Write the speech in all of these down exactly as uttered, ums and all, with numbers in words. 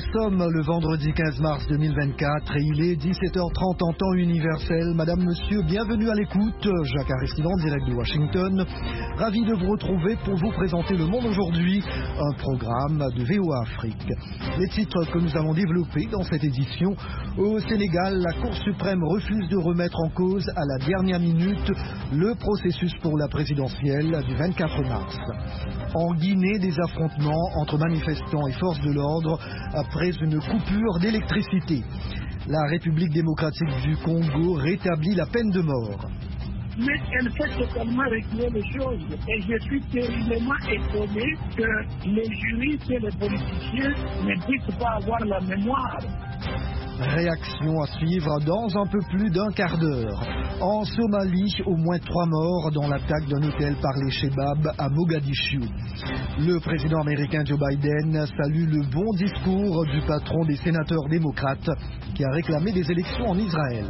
sommes le vendredi quinze mars deux mille vingt-quatre et il est dix-sept heures trente en temps universel. Madame, monsieur, bienvenue à l'écoute. Jacques Aristide, direct de Washington. Ravi de vous retrouver pour vous présenter Le Monde aujourd'hui, un programme de V O A Afrique. Les titres que nous allons développer dans cette édition. Au Sénégal, la Cour suprême refuse de remettre en cause à la dernière minute le processus pour la présidentielle du vingt-quatre mars. En Guinée, des affrontements entre manifestants et forces de l'ordre après une coupure d'électricité. La République démocratique du Congo rétablit la peine de mort. Mais elle fait totalement régler les choses. Et je suis terriblement étonné que les juristes et les politiciens ne puissent pas avoir la mémoire. Réaction à suivre dans un peu plus d'un quart d'heure. En Somalie, au moins trois morts dans l'attaque d'un hôtel par les Chebab à Mogadiscio. Le président américain Joe Biden salue le bon discours du patron des sénateurs démocrates qui a réclamé des élections en Israël.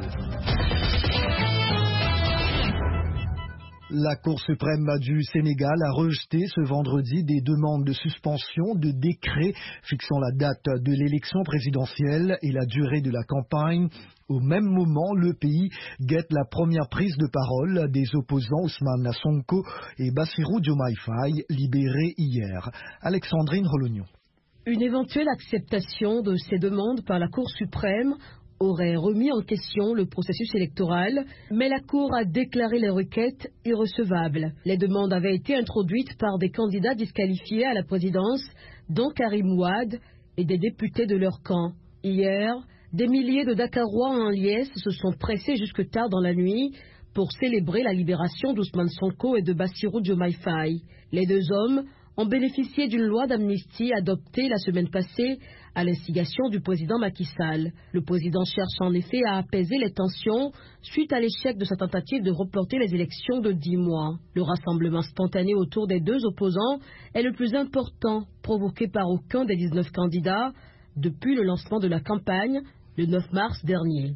La Cour suprême du Sénégal a rejeté ce vendredi des demandes de suspension de décrets fixant la date de l'élection présidentielle et la durée de la campagne. Au même moment, le pays guette la première prise de parole des opposants Ousmane Sonko et Bassirou Diomaye Faye, libérés hier. Alexandrine Rolognon. Une éventuelle acceptation de ces demandes par la Cour suprême aurait remis en question le processus électoral, mais la Cour a déclaré les requêtes irrecevables. Les demandes avaient été introduites par des candidats disqualifiés à la présidence, dont Karim Ouad, et des députés de leur camp. Hier, des milliers de Dakarois en liesse se sont pressés jusque tard dans la nuit pour célébrer la libération d'Ousmane Sonko et de Bassirou Diomaye Faye. Les deux hommes ont bénéficié d'une loi d'amnistie adoptée la semaine passée à l'instigation du président Macky Sall. Le président cherche en effet à apaiser les tensions suite à l'échec de sa tentative de reporter les élections de dix mois. Le rassemblement spontané autour des deux opposants est le plus important provoqué par aucun des dix-neuf candidats depuis le lancement de la campagne le neuf mars dernier.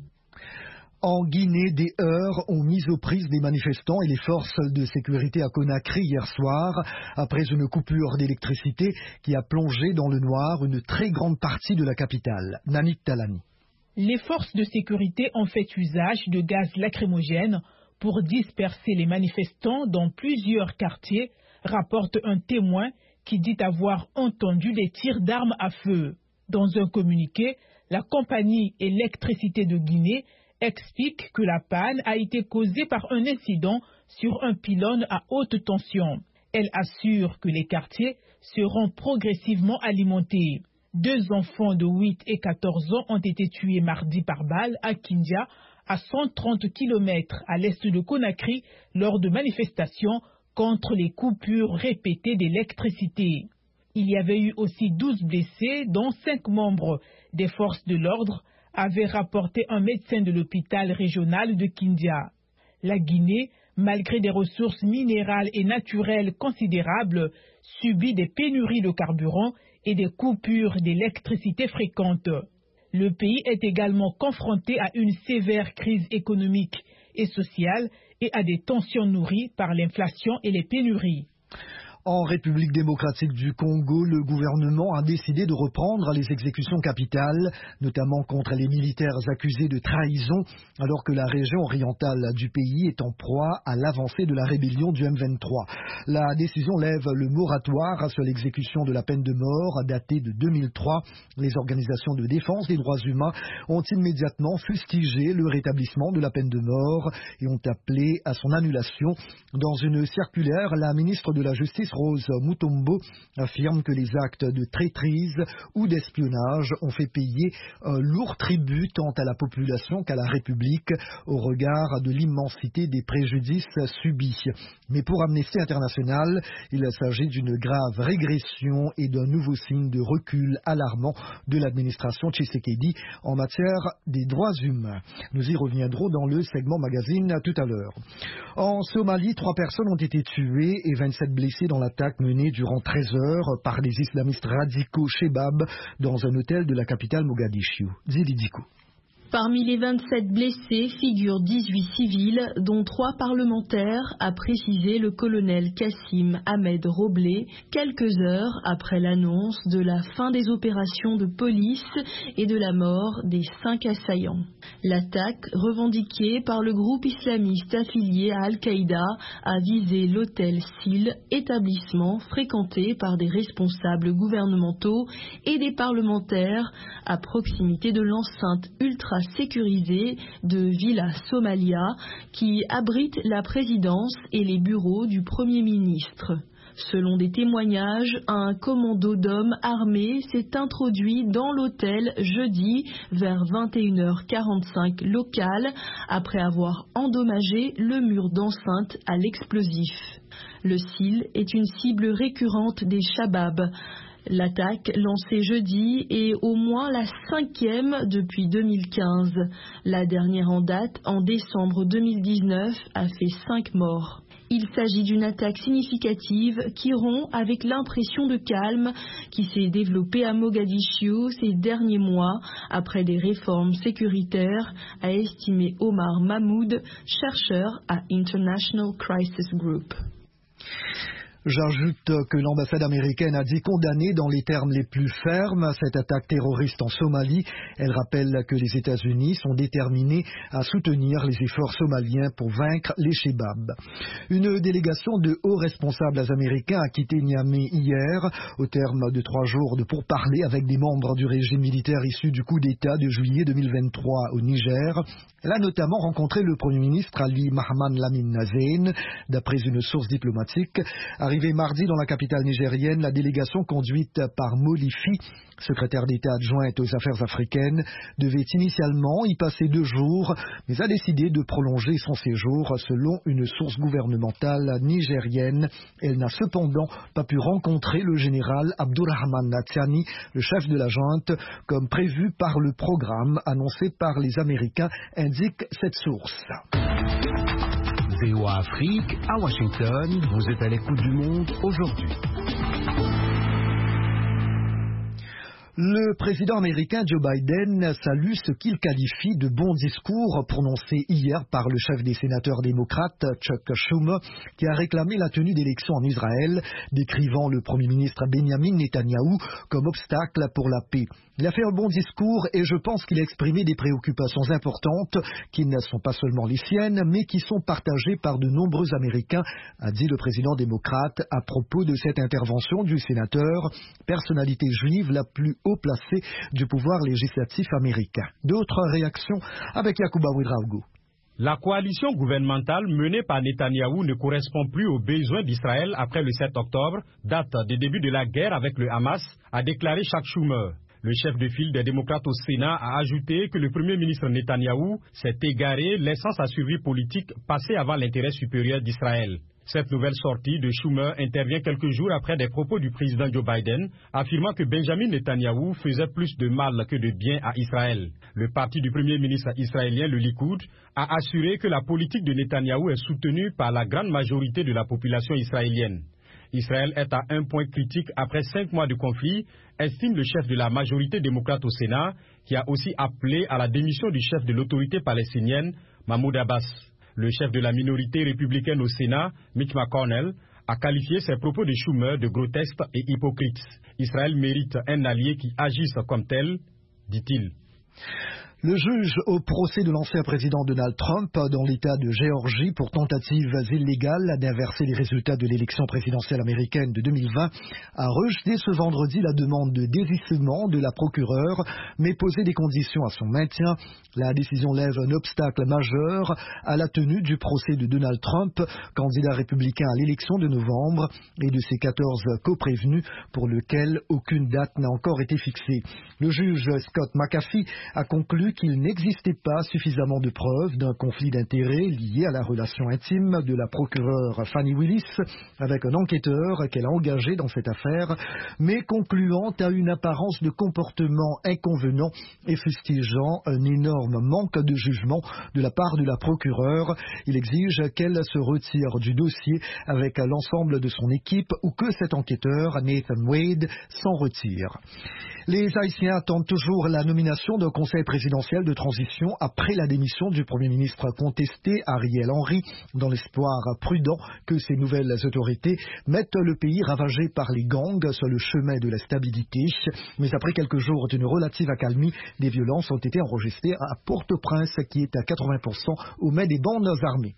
En Guinée, des heurts ont mis aux prises des manifestants et les forces de sécurité à Conakry hier soir, après une coupure d'électricité qui a plongé dans le noir une très grande partie de la capitale. Nanit Talani. Les forces de sécurité ont fait usage de gaz lacrymogène pour disperser les manifestants dans plusieurs quartiers, rapporte un témoin qui dit avoir entendu des tirs d'armes à feu. Dans un communiqué, la compagnie Électricité de Guinée explique que la panne a été causée par un incident sur un pylône à haute tension. Elle assure que les quartiers seront progressivement alimentés. Deux enfants de huit et quatorze ans ont été tués mardi par balle à Kindia, à cent trente kilomètres à l'est de Conakry, lors de manifestations contre les coupures répétées d'électricité. Il y avait eu aussi douze blessés, dont cinq membres des forces de l'ordre, avait rapporté un médecin de l'hôpital régional de Kindia. La Guinée, malgré des ressources minérales et naturelles considérables, subit des pénuries de carburant et des coupures d'électricité fréquentes. Le pays est également confronté à une sévère crise économique et sociale et à des tensions nourries par l'inflation et les pénuries. En République démocratique du Congo, le gouvernement a décidé de reprendre les exécutions capitales, notamment contre les militaires accusés de trahison, alors que la région orientale du pays est en proie à l'avancée de la rébellion du M vingt-trois. La décision lève le moratoire sur l'exécution de la peine de mort, datée de deux mille trois. Les organisations de défense des droits humains ont immédiatement fustigé le rétablissement de la peine de mort et ont appelé à son annulation. Dans une circulaire, la ministre de la Justice, Rose Mutombo, affirme que les actes de traîtrise ou d'espionnage ont fait payer un lourd tribut tant à la population qu'à la République au regard de l'immensité des préjudices subis. Mais pour Amnesty International, il s'agit d'une grave régression et d'un nouveau signe de recul alarmant de l'administration Tshisekedi en matière des droits humains. Nous y reviendrons dans le segment magazine tout à l'heure. En Somalie, trois personnes ont été tuées et vingt-sept blessées dans l'attaque menée durant treize heures par les islamistes radicaux Chebab dans un hôtel de la capitale Mogadiscio. Zili Diko. Parmi les vingt-sept blessés figurent dix-huit civils, dont trois parlementaires, a précisé le colonel Kassim Ahmed Roblé, quelques heures après l'annonce de la fin des opérations de police et de la mort des cinq assaillants. L'attaque, revendiquée par le groupe islamiste affilié à Al-Qaïda, a visé l'hôtel Sil, établissement fréquenté par des responsables gouvernementaux et des parlementaires à proximité de l'enceinte ultra sécurisée de Villa Somalia qui abrite la présidence et les bureaux du Premier ministre. Selon des témoignages, un commando d'hommes armés s'est introduit dans l'hôtel jeudi vers vingt et une heures quarante-cinq locales après avoir endommagé le mur d'enceinte à l'explosif. Le Sil est une cible récurrente des Shabab. L'attaque lancée jeudi est au moins la cinquième depuis deux mille quinze. La dernière en date, en décembre deux mille dix-neuf, a fait cinq morts. Il s'agit d'une attaque significative qui rompt avec l'impression de calme qui s'est développée à Mogadiscio ces derniers mois après des réformes sécuritaires, a estimé Omar Mahmoud, chercheur à International Crisis Group. J'ajoute que l'ambassade américaine a dit condamner dans les termes les plus fermes cette attaque terroriste en Somalie. Elle rappelle que les États-Unis sont déterminés à soutenir les efforts somaliens pour vaincre les Shabab. Une délégation de hauts responsables américains a quitté Niamey hier au terme de trois jours de pourparlers avec des membres du régime militaire issu du coup d'État de juillet deux mille vingt-trois au Niger. Elle a notamment rencontré le Premier ministre Ali Mahaman Lamine Nazein, d'après une source diplomatique. Arrivée mardi dans la capitale nigérienne, la délégation conduite par Molifi, secrétaire d'État adjointe aux affaires africaines, devait initialement y passer deux jours, mais a décidé de prolonger son séjour selon une source gouvernementale nigérienne. Elle n'a cependant pas pu rencontrer le général Abdourahman Tiani, le chef de la junte, comme prévu par le programme annoncé par les Américains, indique cette source. V O A Afrique, à Washington, vous êtes à l'écoute du monde aujourd'hui. Le président américain Joe Biden salue ce qu'il qualifie de bons discours prononcés hier par le chef des sénateurs démocrates, Chuck Schumer, qui a réclamé la tenue d'élections en Israël, décrivant le Premier ministre Benjamin Netanyahou comme obstacle pour la paix. Il a fait un bon discours et je pense qu'il a exprimé des préoccupations importantes qui ne sont pas seulement les siennes, mais qui sont partagées par de nombreux Américains, a dit le président démocrate à propos de cette intervention du sénateur, personnalité juive la plus haut placée du pouvoir législatif américain. D'autres réactions avec Yacouba Ouedraogo. La coalition gouvernementale menée par Netanyahou ne correspond plus aux besoins d'Israël après le sept octobre, date du début de la guerre avec le Hamas, a déclaré Chuck Schumer. Le chef de file des démocrates au Sénat a ajouté que le premier ministre Netanyahou s'est égaré, laissant sa survie politique passer avant l'intérêt supérieur d'Israël. Cette nouvelle sortie de Schumer intervient quelques jours après des propos du président Joe Biden, affirmant que Benjamin Netanyahou faisait plus de mal que de bien à Israël. Le parti du premier ministre israélien, le Likoud, a assuré que la politique de Netanyahou est soutenue par la grande majorité de la population israélienne. Israël est à un point critique après cinq mois de conflit, estime le chef de la majorité démocrate au Sénat, qui a aussi appelé à la démission du chef de l'autorité palestinienne, Mahmoud Abbas. Le chef de la minorité républicaine au Sénat, Mitch McConnell, a qualifié ses propos de Schumer de grotesques et hypocrites. Israël mérite un allié qui agisse comme tel, dit-il. Le juge au procès de l'ancien président Donald Trump dans l'État de Géorgie pour tentatives illégales d'inverser les résultats de l'élection présidentielle américaine de deux mille vingt a rejeté ce vendredi la demande de désistement de la procureure, mais posé des conditions à son maintien. La décision lève un obstacle majeur à la tenue du procès de Donald Trump, candidat républicain à l'élection de novembre, et de ses quatorze coprévenus pour lequel aucune date n'a encore été fixée. Le juge Scott McAfee a conclu qu'il n'existait pas suffisamment de preuves d'un conflit d'intérêts lié à la relation intime de la procureure Fannie Willis avec un enquêteur qu'elle a engagé dans cette affaire, mais concluant à une apparence de comportement inconvenant et fustigeant un énorme manque de jugement de la part de la procureure. Il exige qu'elle se retire du dossier avec l'ensemble de son équipe ou que cet enquêteur, Nathan Wade, s'en retire. Les Haïtiens attendent toujours la nomination d'un conseil présidentiel de transition après la démission du Premier ministre contesté Ariel Henry, dans l'espoir prudent que ces nouvelles autorités mettent le pays ravagé par les gangs sur le chemin de la stabilité. Mais après quelques jours d'une relative accalmie, des violences ont été enregistrées à Port-au-Prince, qui est à quatre-vingts pour cent au main des bandes armées.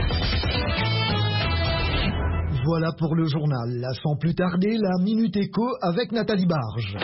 Voilà pour le journal. Sans plus tarder, la Minute Éco avec Nathalie Barge.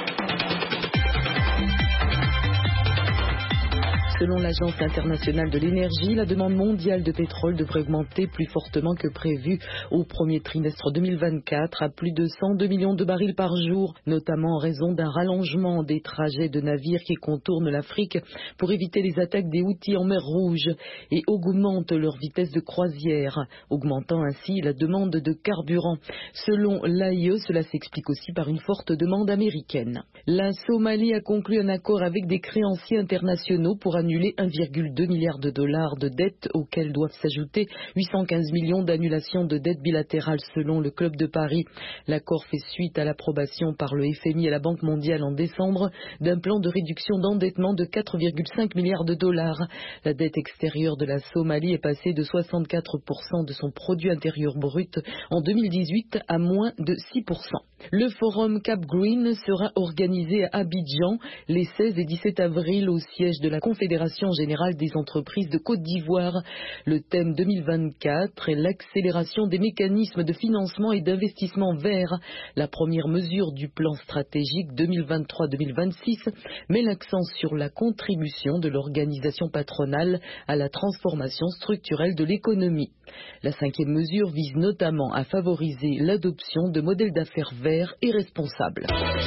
Selon l'Agence internationale de l'énergie, la demande mondiale de pétrole devrait augmenter plus fortement que prévu au premier trimestre deux mille vingt-quatre à plus de cent deux millions de barils par jour, notamment en raison d'un rallongement des trajets de navires qui contournent l'Afrique pour éviter les attaques des Houthis en mer Rouge et augmentent leur vitesse de croisière, augmentant ainsi la demande de carburant. Selon l'A I E, cela s'explique aussi par une forte demande américaine. La Somalie a conclu un accord avec des créanciers internationaux pour annuler un virgule deux milliard de dollars de dettes auxquels doivent s'ajouter huit cent quinze millions d'annulations de dettes bilatérales selon le Club de Paris. L'accord fait suite à l'approbation par le F M I et la Banque mondiale en décembre d'un plan de réduction d'endettement de quatre virgule cinq milliards de dollars. La dette extérieure de la Somalie est passée de soixante-quatre pour cent de son produit intérieur brut en deux mille dix-huit à moins de six pour cent. Le forum Cap Green sera organisé à Abidjan les seize et dix-sept avril au siège de la Confédération générale des entreprises de Côte d'Ivoire. Le thème deux mille vingt-quatre est l'accélération des mécanismes de financement et d'investissement vert. La première mesure du plan stratégique deux mille vingt-trois deux mille vingt-six met l'accent sur la contribution de l'organisation patronale à la transformation structurelle de l'économie. La cinquième mesure vise notamment à favoriser l'adoption de modèles d'affaires verts et responsables.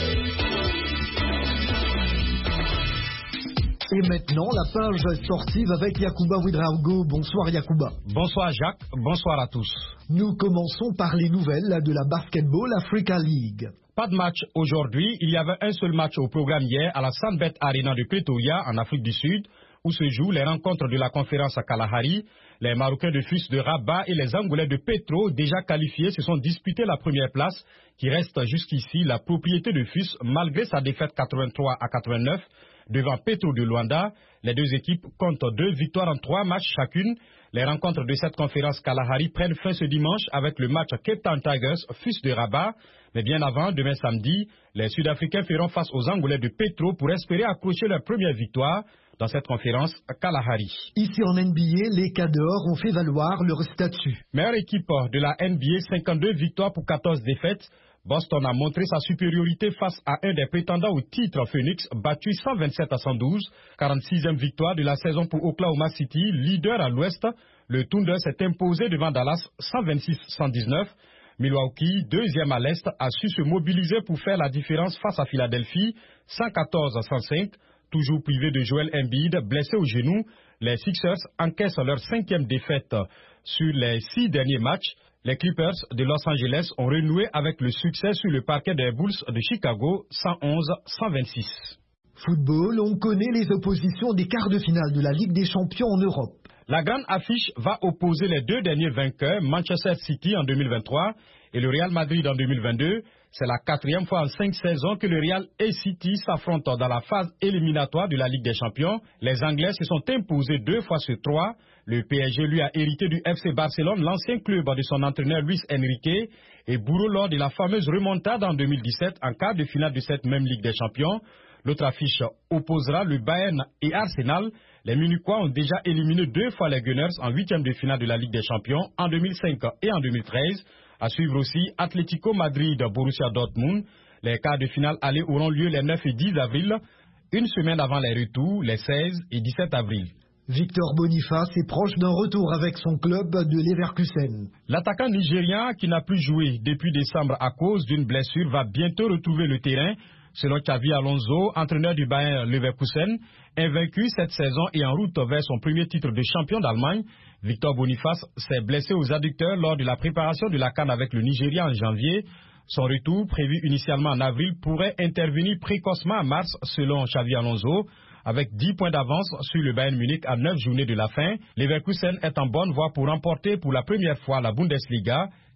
Et maintenant, la page sportive avec Yacouba Ouedraogo. Bonsoir Yacouba. Bonsoir Jacques, bonsoir à tous. Nous commençons par les nouvelles de la Basketball Africa League. Pas de match aujourd'hui, il y avait un seul match au programme hier à la Sandbet Arena de Pretoria en Afrique du Sud, où se jouent les rencontres de la conférence à Kalahari. Les Marocains de F U S de Rabat et les Angolais de Petro, déjà qualifiés, se sont disputés la première place, qui reste jusqu'ici la propriété de F U S, malgré sa défaite quatre-vingt-trois à quatre-vingt-neuf. Devant Petro de Luanda, les deux équipes comptent deux victoires en trois matchs chacune. Les rencontres de cette conférence Kalahari prennent fin ce dimanche avec le match Cape Town Tigers F U S de Rabat. Mais bien avant, demain samedi, les Sud-Africains feront face aux Angolais de Petro pour espérer accrocher leur première victoire dans cette conférence Kalahari. Ici en N B A, les Cadors ont fait valoir leur statut. Meilleure équipe de la N B A, cinquante-deux victoires pour quatorze défaites. Boston a montré sa supériorité face à un des prétendants au titre, Phoenix, battu cent vingt-sept à cent douze. quarante-sixième victoire de la saison pour Oklahoma City, leader à l'ouest. Le Thunder s'est imposé devant Dallas cent vingt-six à cent dix-neuf. Milwaukee, deuxième à l'est, a su se mobiliser pour faire la différence face à Philadelphie, cent quatorze à cent cinq. Toujours privé de Joel Embiid, blessé au genou, les Sixers encaissent leur cinquième défaite sur les six derniers matchs. Les Clippers de Los Angeles ont renoué avec le succès sur le parquet des Bulls de Chicago, cent onze à cent vingt-six. Football, on connaît les oppositions des quarts de finale de la Ligue des Champions en Europe. La grande affiche va opposer les deux derniers vainqueurs, Manchester City en deux mille vingt-trois et le Real Madrid en deux mille vingt-deux. C'est la quatrième fois en cinq saisons que le Real et City s'affrontent dans la phase éliminatoire de la Ligue des Champions. Les Anglais se sont imposés deux fois sur trois. Le P S G, lui, a hérité du F C Barcelone, l'ancien club de son entraîneur Luis Enrique, et bourreau lors de la fameuse remontada en deux mille dix-sept en quart de finale de cette même Ligue des Champions. L'autre affiche opposera le Bayern et Arsenal. Les Munichois ont déjà éliminé deux fois les Gunners en huitième de finale de la Ligue des Champions en deux mille cinq et en deux mille treize. À suivre aussi Atlético Madrid, Borussia Dortmund. Les quarts de finale aller auront lieu les neuf et dix avril, une semaine avant les retours, les seize et dix-sept avril. Victor Boniface est proche d'un retour avec son club de Leverkusen. L'attaquant nigérian, qui n'a plus joué depuis décembre à cause d'une blessure, va bientôt retrouver le terrain. Selon Xavi Alonso, entraîneur du Bayern Leverkusen, invaincu cette saison et en route vers son premier titre de champion d'Allemagne, Victor Boniface s'est blessé aux adducteurs lors de la préparation de la CAN avec le Nigeria en janvier. Son retour, prévu initialement en avril, pourrait intervenir précocement en mars, selon Xavi Alonso. Avec dix points d'avance sur le Bayern Munich à neuf journées de la fin, Leverkusen est en bonne voie pour remporter pour la première fois la Bundesliga.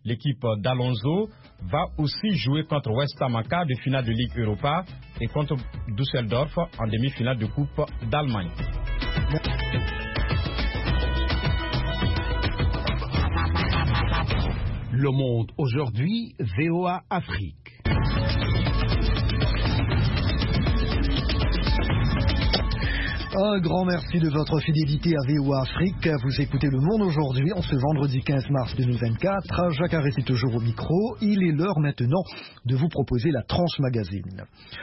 L'équipe d'Alonso va aussi jouer contre West Ham en quart de finale de Ligue Europa et contre Düsseldorf en demi-finale de Coupe d'Allemagne. Le Monde aujourd'hui, V O A Afrique. Un grand merci de votre fidélité à V O A Afrique. Vous écoutez Le Monde aujourd'hui en ce vendredi quinze mars deux mille vingt-quatre. Jacques Arrêt est toujours au micro. Il est l'heure maintenant de vous proposer la Tranche Magazine.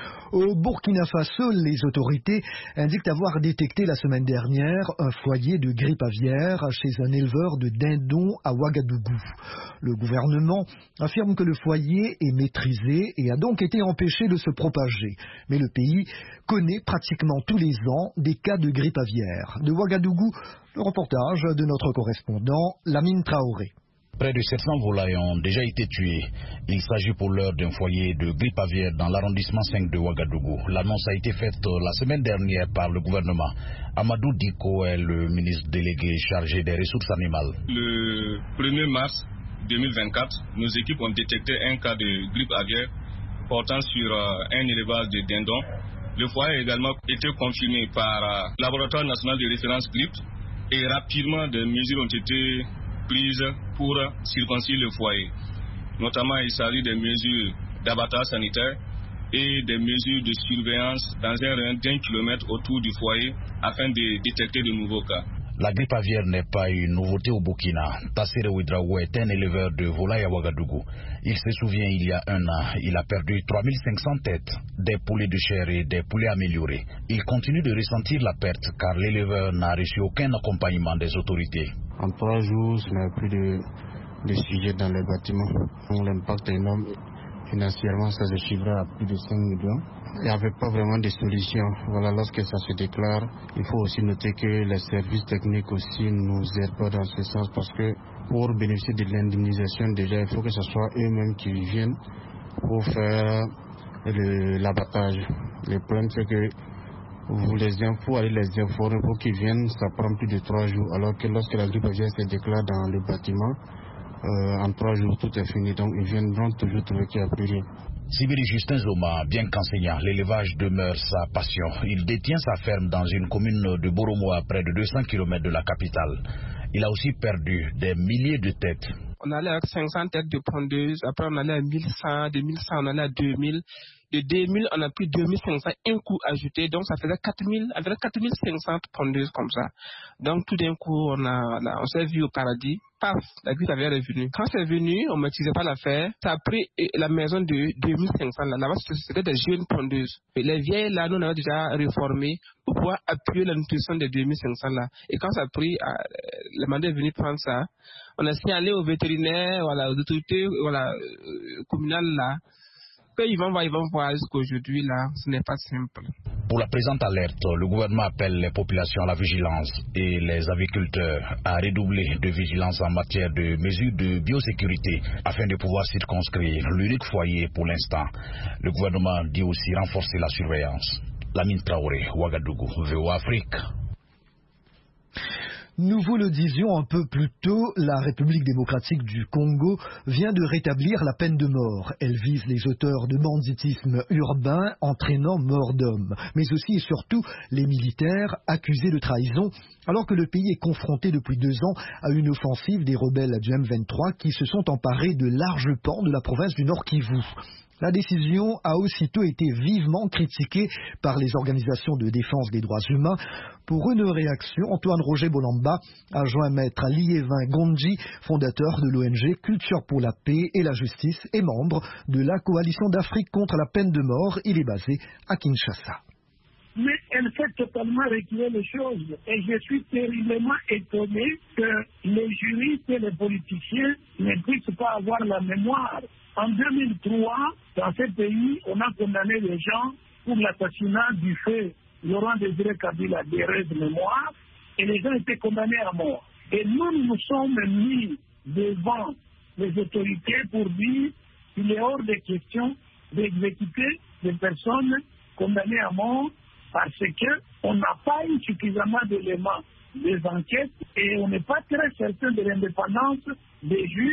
Au Burkina Faso, les autorités indiquent avoir détecté la semaine dernière un foyer de grippe aviaire chez un éleveur de dindons à Ouagadougou. Le gouvernement affirme que le foyer est maîtrisé et a donc été empêché de se propager. Mais le pays connaît pratiquement tous les ans des cas de grippe aviaire. De Ouagadougou, le reportage de notre correspondant Lamine Traoré. Près de sept cents volailles ont déjà été tuées. Il s'agit pour l'heure d'un foyer de grippe aviaire dans l'arrondissement cinq de Ouagadougou. L'annonce a été faite la semaine dernière par le gouvernement. Amadou Diko est le ministre délégué chargé des ressources animales. Le premier mars deux mille vingt-quatre, nos équipes ont détecté un cas de grippe aviaire portant sur un élevage de dindons. Le foyer a également été confirmé par le laboratoire national de référence grippe et rapidement des mesures ont été prises pour circoncire le foyer. Notamment, il s'agit des mesures d'abattage sanitaire et des mesures de surveillance dans un rayon d'un kilomètre autour du foyer afin de détecter de nouveaux cas. La grippe aviaire n'est pas une nouveauté au Burkina. Tassere Ouedraogo est un éleveur de volailles à Ouagadougou. Il se souvient, il y a un an, il a perdu trois mille cinq cents têtes, des poulets de chair et des poulets améliorés. Il continue de ressentir la perte car l'éleveur n'a reçu aucun accompagnement des autorités. En trois jours, on n'a plus de, de sujets dans les bâtiments. L'impact est énorme. Financièrement, ça se chiffre à plus de cinq millions. Il n'y avait pas vraiment de solution. Voilà, lorsque ça se déclare, il faut aussi noter que les services techniques aussi nous aident pas dans ce sens parce que pour bénéficier de l'indemnisation, déjà, il faut que ce soit eux-mêmes qui viennent pour faire l'abattage. Le problème, c'est que vous les infos, allez les informer pour qu'ils viennent, ça prend plus de trois jours. Alors que lorsque la grippe aviaire se déclare dans le bâtiment, euh, en trois jours tout est fini. Donc ils viendront toujours trouver qu'il n'y a plus rien. Sibiri Justin Zoma, bien qu'enseignant, l'élevage demeure sa passion. Il détient sa ferme dans une commune de Boromo à près de deux cents kilomètres de la capitale. Il a aussi perdu des milliers de têtes. On allait avec cinq cents têtes de pondeuses, après on allait à mille cent, de mille cent on allait à deux mille. De deux mille, on a pris deux mille cinq cents, un coup ajouté, donc ça faisait quatre mille, environ quatre mille cinq cents pondeuses comme ça. Donc tout d'un coup, on, a, on, a, on s'est vu au paradis, paf, la grippe aviaire est venue. Quand c'est venu, on ne maîtrisait pas l'affaire, ça a pris la maison de deux mille cinq cents, là, là-bas c'était des jeunes pondeuses. Et les vieilles là, nous on avait déjà réformé pour pouvoir appuyer la nutrition des deux mille cinq cents là. Et quand ça a pris, euh, le mandat est venu prendre ça, on a signalé aux vétérinaires, voilà, aux autorités voilà, euh, communales là, qu'ils vont voir, ils vont voir jusqu'aujourd'hui, là, ce n'est pas simple. Pour la présente alerte, le gouvernement appelle les populations à la vigilance et les aviculteurs à redoubler de vigilance en matière de mesures de biosécurité afin de pouvoir circonscrire l'unique foyer pour l'instant. Le gouvernement dit aussi renforcer la surveillance. Lamine Traoré, Ouagadougou, V O A Afrique. Nous vous le disions un peu plus tôt, la République démocratique du Congo vient de rétablir la peine de mort. Elle vise les auteurs de banditisme urbain entraînant mort d'hommes, mais aussi et surtout les militaires accusés de trahison, alors que le pays est confronté depuis deux ans à une offensive des rebelles du M vingt-trois qui se sont emparés de larges pans de la province du Nord Kivu. La décision a aussitôt été vivement critiquée par les organisations de défense des droits humains. Pour une réaction, Antoine Roger Bolamba a joint maître Liévin Gondji, fondateur de l'O N G Culture pour la paix et la justice et membre de la coalition d'Afrique contre la peine de mort. Il est basé à Kinshasa. Mais elle fait totalement reculer les choses. Et je suis terriblement étonné que les juristes et les politiciens ne puissent pas avoir la mémoire. En deux mille trois, dans ce pays, on a condamné les gens pour l'assassinat du feu Laurent Désiré Kabila d'erreur de mémoire, et les gens étaient condamnés à mort. Et nous nous sommes mis devant les autorités pour dire qu'il est hors de question d'exécuter des personnes condamnées à mort parce qu'on n'a pas eu suffisamment d'éléments des enquêtes et on n'est pas très certain de l'indépendance des juges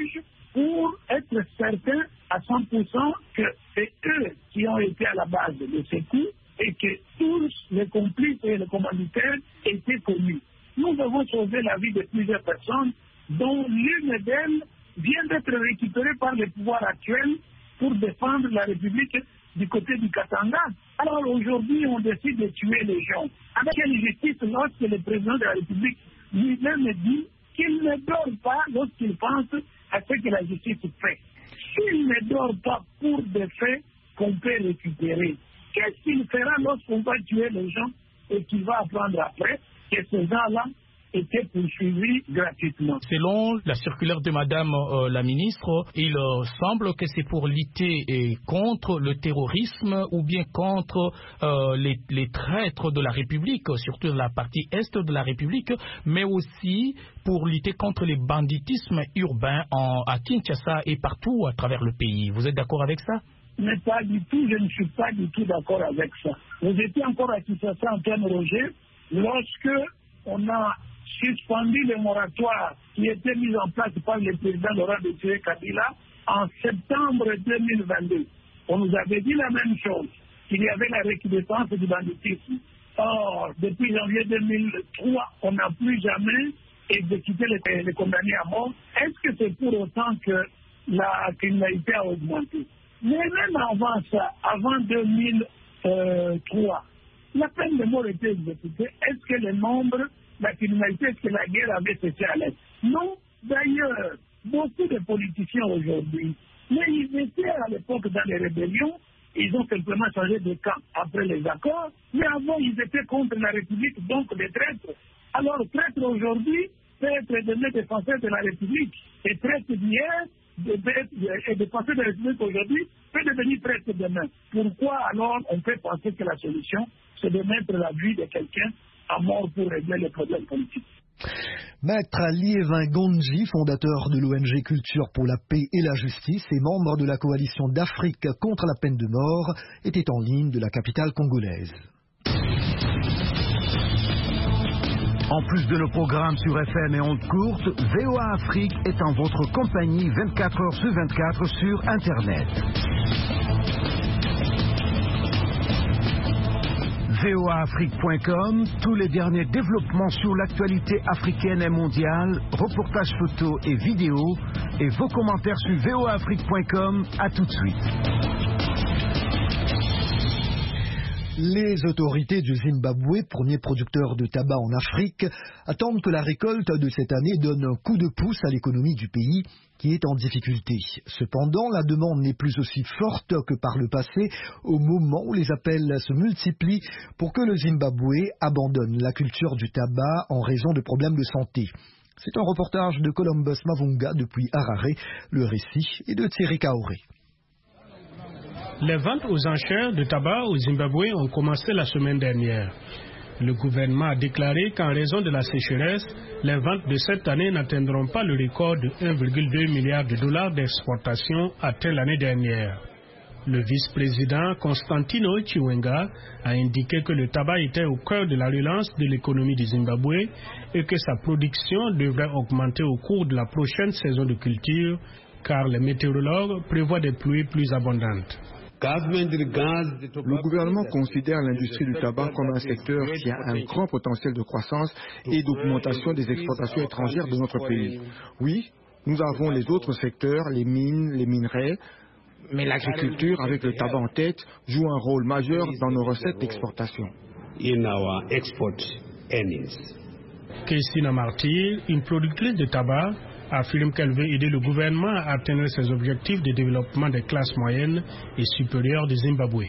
pour être certain à cent pour cent que c'est eux qui ont été à la base de ces coups et que tous les complices et les commanditaires étaient connus. Nous avons sauvé la vie de plusieurs personnes, dont l'une d'elles vient d'être récupérée par les pouvoirs actuels pour défendre la République du côté du Katanga. Alors aujourd'hui, on décide de tuer les gens. Avec quelle justice lorsque le président de la République lui-même dit qu'il ne dort pas lorsqu'il pense à ce que la justice fait. S'il ne dort pas pour des faits qu'on peut récupérer, qu'est-ce qu'il fera lorsqu'on va tuer les gens et qu'il va apprendre après que ces gens-là étaient poursuivis gratuitement? Selon la circulaire de Madame euh, la ministre, il euh, semble que c'est pour lutter et contre le terrorisme ou bien contre euh, les, les traîtres de la République, surtout dans la partie est de la République, mais aussi pour lutter contre les banditismes urbains en, à Kinshasa et partout à travers le pays. Vous êtes d'accord avec ça? Mais pas du tout, je ne suis pas du tout d'accord avec ça. Vous étiez encore à Kinshasa, Antoine Roger, lorsque on a suspendu le moratoire qui était mis en place par le président Laurent Desiré Kabila en septembre deux mille vingt-deux. On nous avait dit la même chose, qu'il y avait la recrudescence du banditisme. Or, depuis janvier deux mille trois, on n'a plus jamais exécuté les, les condamnés à mort. Est-ce que c'est pour autant que la criminalité a augmenté? Mais même avant ça, avant deux mille trois, la peine de mort était exécutée. Est-ce que les nombres, la criminalité, est-ce que la guerre avait cessé à l'Est? Non. D'ailleurs, beaucoup de politiciens aujourd'hui, mais ils étaient à l'époque dans les rébellions, ils ont simplement changé de camp après les accords, mais avant ils étaient contre la République, donc des traîtres. Alors, traître aujourd'hui peut être des défenseurs de la République, et traître d'hier, et défenseur de la République aujourd'hui peut devenir traître demain. Pourquoi alors on peut penser que la solution, c'est de mettre la vie de quelqu'un à mort pour régler les problèmes politiques? Maître Liévin Gondji, fondateur de l'O N G Culture pour la paix et la justice et membre de la coalition d'Afrique contre la peine de mort, était en ligne de la capitale congolaise. En plus de nos programmes sur F M et ondes courtes, V O A Afrique est en votre compagnie vingt-quatre heures sur vingt-quatre sur Internet. V O A Afrique point com, tous les derniers développements sur l'actualité africaine et mondiale, reportages photos et vidéos, et vos commentaires sur V O A Afrique point com. À tout de suite. Les autorités du Zimbabwe, premier producteur de tabac en Afrique, attendent que la récolte de cette année donne un coup de pouce à l'économie du pays qui est en difficulté. Cependant, la demande n'est plus aussi forte que par le passé, au moment où les appels se multiplient pour que le Zimbabwe abandonne la culture du tabac en raison de problèmes de santé. C'est un reportage de Columbus Mavunga depuis Harare. Le récit est de Thierry Kaoré. Les ventes aux enchères de tabac au Zimbabwe ont commencé la semaine dernière. Le gouvernement a déclaré qu'en raison de la sécheresse, les ventes de cette année n'atteindront pas le record de un virgule deux milliard de dollars d'exportation atteint l'année dernière. Le vice-président Constantino Chiwenga a indiqué que le tabac était au cœur de la relance de l'économie du Zimbabwe et que sa production devrait augmenter au cours de la prochaine saison de culture, car les météorologues prévoient des pluies plus abondantes. Le gouvernement considère l'industrie du tabac comme un secteur qui a un grand potentiel de croissance et d'augmentation des exportations étrangères de notre pays. Oui, nous avons les autres secteurs, les mines, les minerais, mais l'agriculture, avec le tabac en tête, joue un rôle majeur dans nos recettes d'exportation. Christina Martyr, une productrice de tabac, affirme qu'elle veut aider le gouvernement à atteindre ses objectifs de développement des classes moyennes et supérieures du Zimbabwe.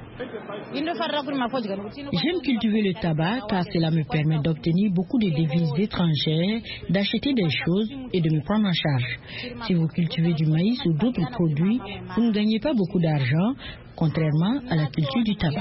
J'aime cultiver le tabac car cela me permet d'obtenir beaucoup de devises étrangères, d'acheter des choses et de me prendre en charge. Si vous cultivez du maïs ou d'autres produits, vous ne gagnez pas beaucoup d'argent, contrairement à la culture du tabac.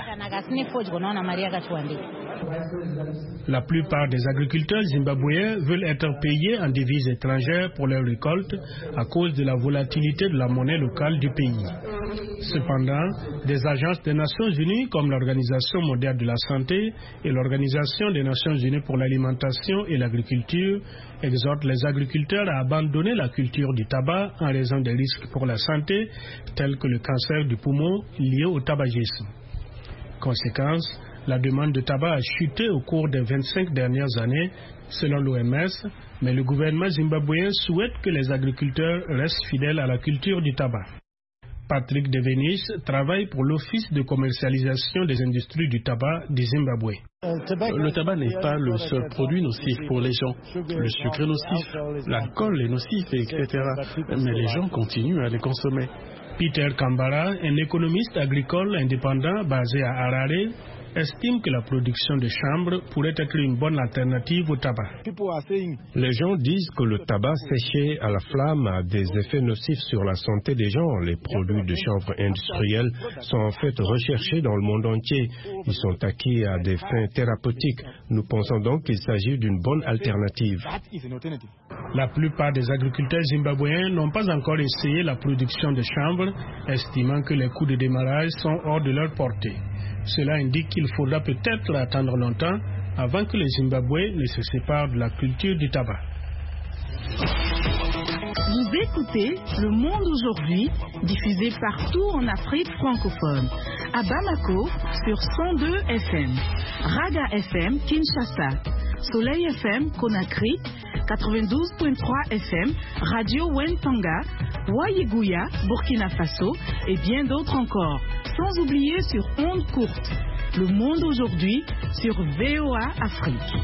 La plupart des agriculteurs zimbabwéens veulent être payés en devises étrangères pour leurs récoltes à cause de la volatilité de la monnaie locale du pays. Cependant, des agences des Nations Unies comme l'Organisation mondiale de la santé et l'Organisation des Nations Unies pour l'alimentation et l'agriculture exhortent les agriculteurs à abandonner la culture du tabac en raison des risques pour la santé tels que le cancer du poumon lié au tabagisme. Conséquence, la demande de tabac a chuté au cours des vingt-cinq dernières années, selon l'O M S, mais le gouvernement zimbabwéen souhaite que les agriculteurs restent fidèles à la culture du tabac. Patrick Devenis travaille pour l'Office de commercialisation des industries du tabac du Zimbabwe. Le tabac n'est pas le seul produit nocif pour les gens. Le sucre est nocif, l'alcool est nocif, et cetera. Mais les gens continuent à les consommer. Peter Kambara, un économiste agricole indépendant basé à Harare, estime que la production de chanvre pourrait être une bonne alternative au tabac. Les gens disent que le tabac séché à la flamme a des effets nocifs sur la santé des gens. Les produits de chanvre industriels sont en fait recherchés dans le monde entier. Ils sont acquis à des fins thérapeutiques. Nous pensons donc qu'il s'agit d'une bonne alternative. La plupart des agriculteurs zimbabwéens n'ont pas encore essayé la production de chanvre, estimant que les coûts de démarrage sont hors de leur portée. Cela indique qu'il faudra peut-être attendre longtemps avant que les Zimbabwéens ne se séparent de la culture du tabac. Vous écoutez Le Monde aujourd'hui, diffusé partout en Afrique francophone. À Bamako, sur cent deux F M. Raga F M, Kinshasa. Soleil F M, Conakry. quatre-vingt-douze virgule trois F M. Radio Wentanga. Wayiguya, Burkina Faso. Et bien d'autres encore. Sans oublier sur ondes courtes. Le Monde aujourd'hui sur V O A Afrique.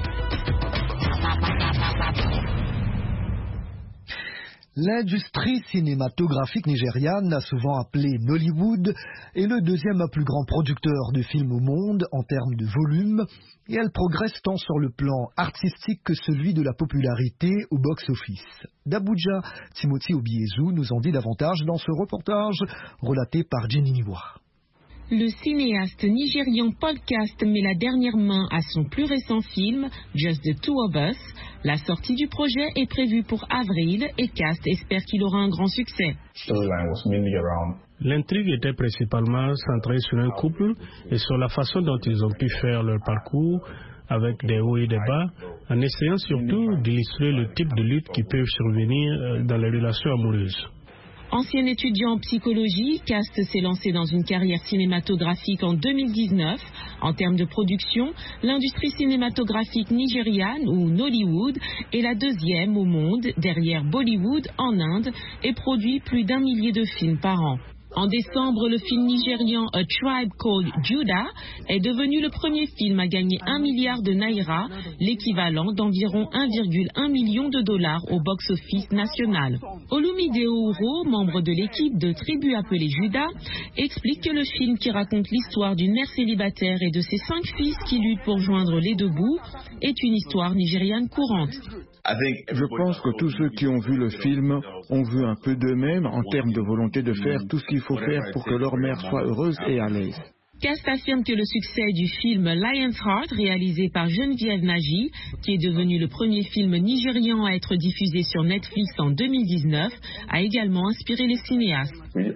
L'industrie cinématographique nigériane, souvent appelée Nollywood, est le deuxième plus grand producteur de films au monde en termes de volume, et elle progresse tant sur le plan artistique que celui de la popularité au box-office. D'Abuja, Timothy Obiezu nous en dit davantage dans ce reportage relaté par Jenny Niwa. Le cinéaste nigérian Paul Cast met la dernière main à son plus récent film, Just the Two of Us. La sortie du projet est prévue pour avril et Cast espère qu'il aura un grand succès. L'intrigue était principalement centrée sur un couple et sur la façon dont ils ont pu faire leur parcours avec des hauts et des bas, en essayant surtout d'illustrer le type de lutte qui peuvent survenir dans les relations amoureuses. Ancien étudiant en psychologie, Cast s'est lancé dans une carrière cinématographique en deux mille dix-neuf. En termes de production, l'industrie cinématographique nigériane, ou Nollywood, est la deuxième au monde, derrière Bollywood en Inde, et produit plus d'un millier de films par an. En décembre, le film nigérian A Tribe Called Judah est devenu le premier film à gagner un milliard de naira, l'équivalent d'environ un virgule un million de dollars au box-office national. Olumide Ouro, membre de l'équipe de Tribu appelée Judah, explique que le film qui raconte l'histoire d'une mère célibataire et de ses cinq fils qui luttent pour joindre les deux bouts est une histoire nigériane courante. Je pense que tous ceux qui ont vu le film ont vu un peu d'eux-mêmes en termes de volonté de faire tout ce qu'il faut faire pour que leur mère soit heureuse et à l'aise. Cast affirme que le succès du film Lionheart, réalisé par Geneviève Nagy, qui est devenu le premier film nigérian à être diffusé sur Netflix en deux mille dix-neuf, a également inspiré les cinéastes.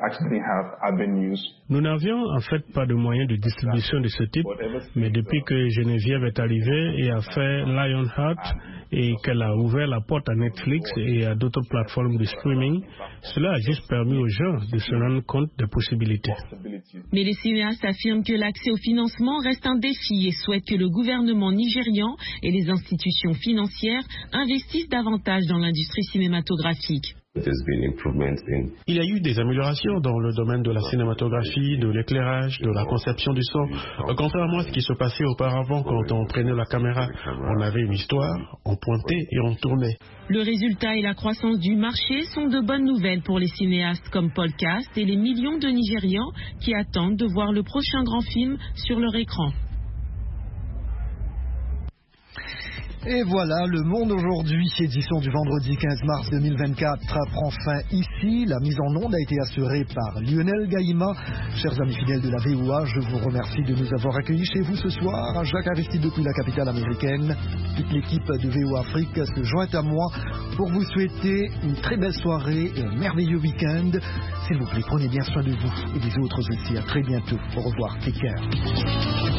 Nous n'avions en fait pas de moyens de distribution de ce type, mais depuis que Geneviève est arrivée et a fait Lionheart et qu'elle a ouvert la porte à Netflix et à d'autres plateformes de streaming, cela a juste permis aux gens de se rendre compte des possibilités. Mais les cinéastes affirment que l'accès au financement reste un défi et souhaitent que le gouvernement nigérian et les institutions financières investissent davantage dans l'industrie cinématographique. Il y a eu des améliorations dans le domaine de la cinématographie, de l'éclairage, de la conception du son. Contrairement à ce qui se passait auparavant quand on prenait la caméra, on avait une histoire, on pointait et on tournait. Le résultat et la croissance du marché sont de bonnes nouvelles pour les cinéastes comme Paul Cast et les millions de Nigérians qui attendent de voir le prochain grand film sur leur écran. Et voilà, le monde aujourd'hui, édition du vendredi quinze mars deux mille vingt-quatre, prend fin ici. La mise en onde a été assurée par Lionel Gaïma. Chers amis fidèles de la V O A, je vous remercie de nous avoir accueillis chez vous ce soir. Jacques Aristide depuis la capitale américaine. Toute l'équipe de V O A Afrique se joint à moi pour vous souhaiter une très belle soirée et un merveilleux week-end. S'il vous plaît, prenez bien soin de vous et des autres aussi. À très bientôt. Au revoir. Take care.